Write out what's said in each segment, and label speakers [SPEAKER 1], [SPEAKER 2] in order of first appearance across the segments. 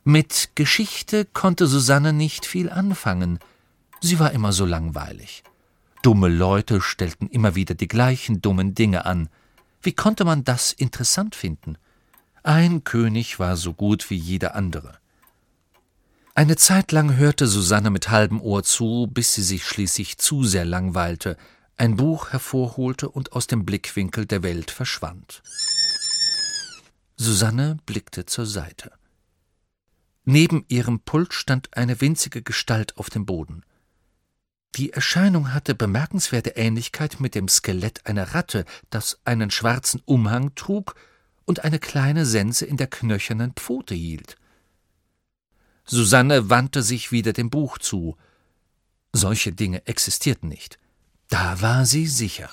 [SPEAKER 1] Mit Geschichte konnte Susanne nicht viel anfangen. Sie war immer so langweilig. Dumme Leute stellten immer wieder die gleichen dummen Dinge an. Wie konnte man das interessant finden? Ein König war so gut wie jeder andere. Eine Zeit lang hörte Susanne mit halbem Ohr zu, bis sie sich schließlich zu sehr langweilte, ein Buch hervorholte und aus dem Blickwinkel der Welt verschwand. Susanne blickte zur Seite. Neben ihrem Pult stand eine winzige Gestalt auf dem Boden. Die Erscheinung hatte bemerkenswerte Ähnlichkeit mit dem Skelett einer Ratte, das einen schwarzen Umhang trug und eine kleine Sense in der knöchernen Pfote hielt. Susanne wandte sich wieder dem Buch zu. Solche Dinge existierten nicht. Da war sie sicher.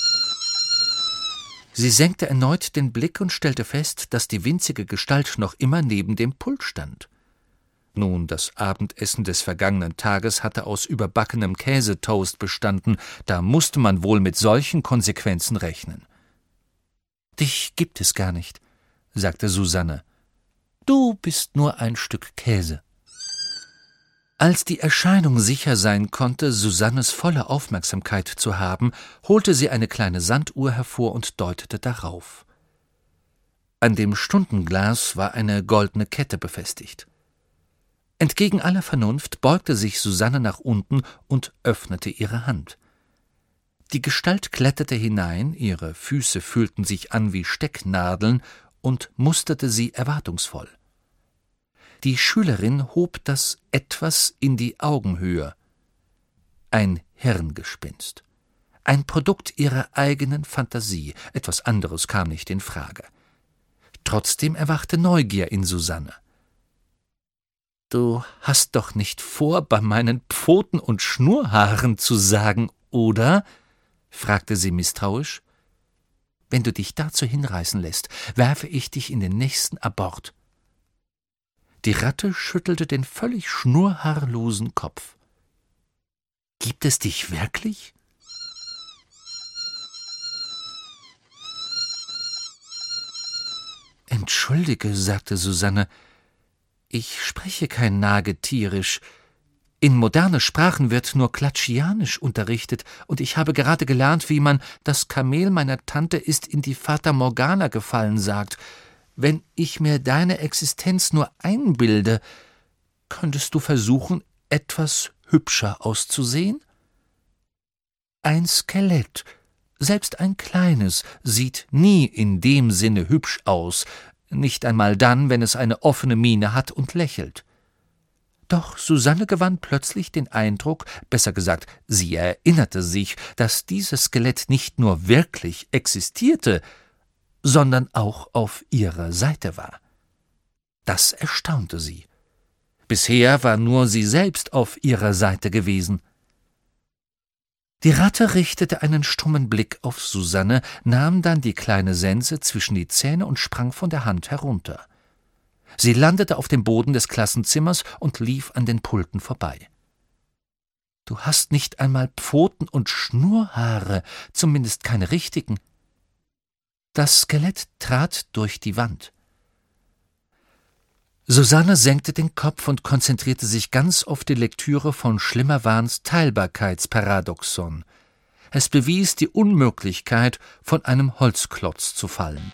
[SPEAKER 1] Sie senkte erneut den Blick und stellte fest, dass die winzige Gestalt noch immer neben dem Pult stand. Nun, das Abendessen des vergangenen Tages hatte aus überbackenem Käsetoast bestanden, da musste man wohl mit solchen Konsequenzen rechnen. »Dich gibt es gar nicht«, sagte Susanne. »Du bist nur ein Stück Käse.« Als die Erscheinung sicher sein konnte, Susannes volle Aufmerksamkeit zu haben, holte sie eine kleine Sanduhr hervor und deutete darauf. An dem Stundenglas war eine goldene Kette befestigt. Entgegen aller Vernunft beugte sich Susanne nach unten und öffnete ihre Hand. Die Gestalt kletterte hinein, ihre Füße fühlten sich an wie Stecknadeln und musterte sie erwartungsvoll. Die Schülerin hob das Etwas in die Augenhöhe. Ein Hirngespinst. Ein Produkt ihrer eigenen Fantasie. Etwas anderes kam nicht in Frage. Trotzdem erwachte Neugier in Susanne. »Du hast doch nicht vor, bei meinen Pfoten und Schnurrhaaren zu sagen, oder?« fragte sie misstrauisch. »Wenn du dich dazu hinreißen lässt, werfe ich dich in den nächsten Abort.« Die Ratte schüttelte den völlig schnurrhaarlosen Kopf. »Gibt es dich wirklich?« »Entschuldige«, sagte Susanne, »ich spreche kein Nagetierisch. In moderne Sprachen wird nur Klatschianisch unterrichtet, und ich habe gerade gelernt, wie man »das Kamel meiner Tante ist in die Fata Morgana gefallen« sagt. Wenn ich mir deine Existenz nur einbilde, könntest du versuchen, etwas hübscher auszusehen? Ein Skelett, selbst ein kleines, sieht nie in dem Sinne hübsch aus, nicht einmal dann, wenn es eine offene Miene hat und lächelt. Doch Susanne gewann plötzlich den Eindruck, besser gesagt, sie erinnerte sich, dass dieses Skelett nicht nur wirklich existierte, sondern auch auf ihrer Seite war. Das erstaunte sie. Bisher war nur sie selbst auf ihrer Seite gewesen. Die Ratte richtete einen stummen Blick auf Susanne, nahm dann die kleine Sense zwischen die Zähne und sprang von der Hand herunter. Sie landete auf dem Boden des Klassenzimmers und lief an den Pulten vorbei. »Du hast nicht einmal Pfoten und Schnurrhaare, zumindest keine richtigen.« Das Skelett trat durch die Wand. Susanne senkte den Kopf und konzentrierte sich ganz auf die Lektüre von Schlimmerwahns Teilbarkeitsparadoxon. Es bewies die Unmöglichkeit, von einem Holzklotz zu fallen.